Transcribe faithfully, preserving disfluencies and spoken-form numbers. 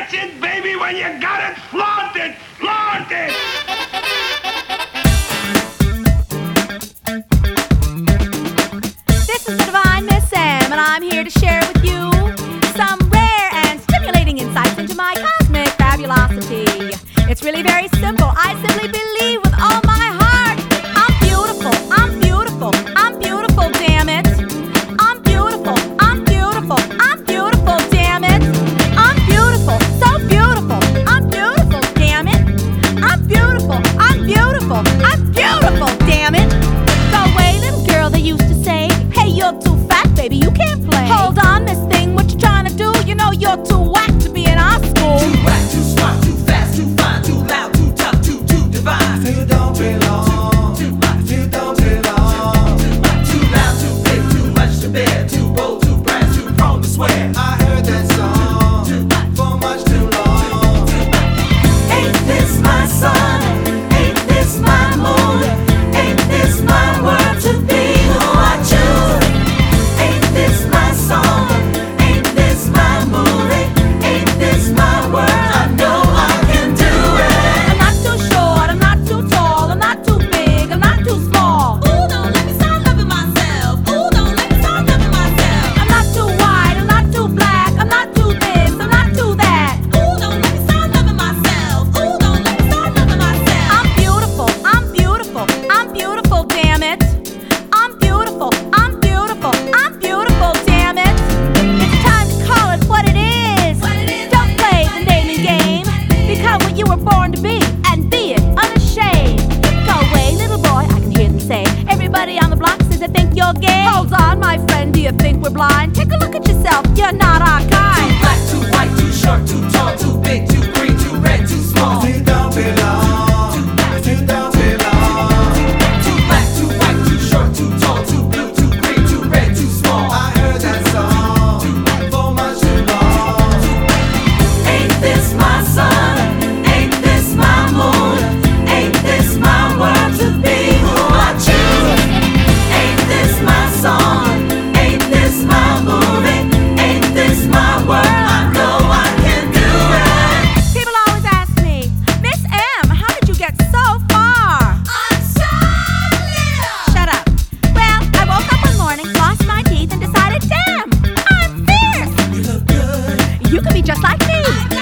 That's it, baby. When you got it, flaunt it, flaunt it. This is the Divine Miss Sam, and I'm here to share with you some rare and stimulating insights into my cosmic fabulosity. It's really very simple. I simply believe with all my heart. I'm beautiful. I'm beautiful. I'm beautiful, damn it. I'm beautiful. I'm beautiful. I'm beautiful, damn it. I'm beautiful. So beautiful. I'm beautiful, damn it. I'm beautiful. I'm beautiful. I'm beautiful, damn it. Go away, little girl, they used to say. Hey, you're too fat, baby, you can't play. Hold on, Miss Thing, what you trying to do? You know you're too whack to be in our school. Too whack, too smart, too fast, too fine, too loud, too tough, too, too divine. You don't belong. Too much, You don't belong. too much, too loud, too big, too much to bear, too bold, too brash, too prone to swear. I heard that song Too much, for much too long. too much. Ain't this my sun? Ain't this my moon? Ain't this my world to be who I choose? Ain't this my song? Ain't this my movie? Ain't this my world? I know I can do it. I'm not too short, I'm not too tall, I'm not too big, I'm not too small. Ooh, don't let me start loving myself. Ooh, don't let me start loving myself. I'm not too white, I'm not too black, I'm not too this, I'm not too that. Ooh, don't let me start loving myself. Ooh, don't let me start loving myself. I'm beautiful, I'm beautiful, I'm beautiful, damn it. I'm beautiful, I'm beautiful, I'm beautiful, damn it. It's time to call it what it is. What it is, Don't what it play is, the what it naming is. game. Become what you were born to be and be it unashamed. Go away, little boy, I can hear them say. Everybody on the block says they think you're gay. Hold on, my friend, do you think we're blind? Take a look at yourself, you're not our Too kind. black, too white, too short, too tall, too big, too green, too red, too small. You don't belong. You don't belong. Too black, too white, too short, too tall, too blue, too green, too red, too small. I heard that song for much too long. Ain't this my sun? Ain't this my moon? Ain't this my world to be who I choose? Ain't this my song? Ain't this my movie? Ain't this my world? I know I can do it. People always ask me, Miss M, how did you get so far? I'm so little. Shut up. Well, I woke up one morning, lost my teeth, and decided, damn, I'm fierce. You look good. You could be just like me.